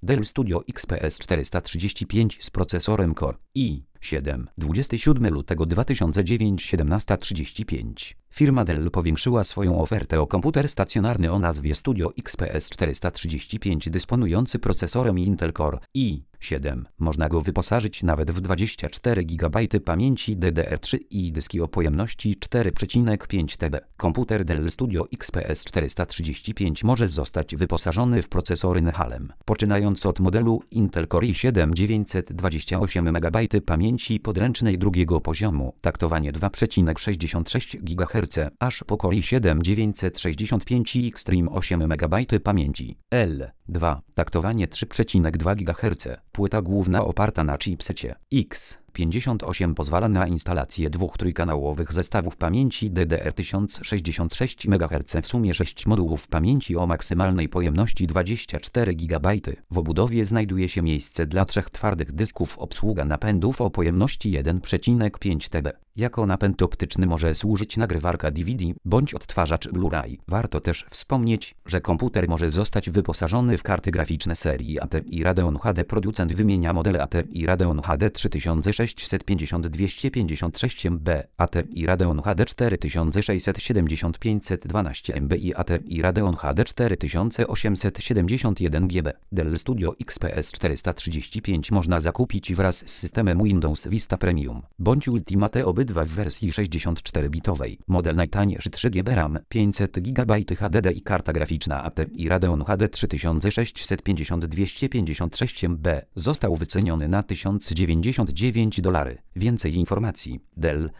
Dell Studio XPS 435 z procesorem Core i7. 27 lutego 2009 17:35. Firma Dell powiększyła swoją ofertę o komputer stacjonarny o nazwie Studio XPS 435 dysponujący procesorem Intel Core i7. Można go wyposażyć nawet w 24 GB pamięci DDR3 i dyski o pojemności 4,5 TB. Komputer Dell Studio XPS 435 może zostać wyposażony w procesory Nehalem, poczynając od modelu Intel Core i7 928 MB pamięci podręcznej drugiego poziomu, taktowanie 2,66 GHz, aż po Core i7 965 i Extreme 8 MB pamięci L2, taktowanie 3,2 GHz. Płyta główna oparta na chipsecie X58 pozwala na instalację dwóch trójkanałowych zestawów pamięci DDR 1066 MHz, w sumie 6 modułów pamięci o maksymalnej pojemności 24 GB. W obudowie znajduje się miejsce dla 3 twardych dysków, obsługa napędów o pojemności 1,5 TB. Jako napęd optyczny może służyć nagrywarka DVD bądź odtwarzacz Blu-ray. Warto też wspomnieć, że komputer może zostać wyposażony w karty graficzne serii ATI Radeon HD. Producent wymienia modele ATI Radeon HD 3650 256 MB, ATI Radeon HD 4670 512 MB i ATI Radeon HD 4871 GB. Dell Studio XPS 435 można zakupić wraz z systemem Windows Vista Premium bądź Ultimate, obydwa w wersji 64-bitowej. Model najtańszy 3 GB RAM, 500 GB HDD i karta graficzna ATI Radeon HD 3650 256 MB został wyceniony na $1099. Więcej informacji. Dell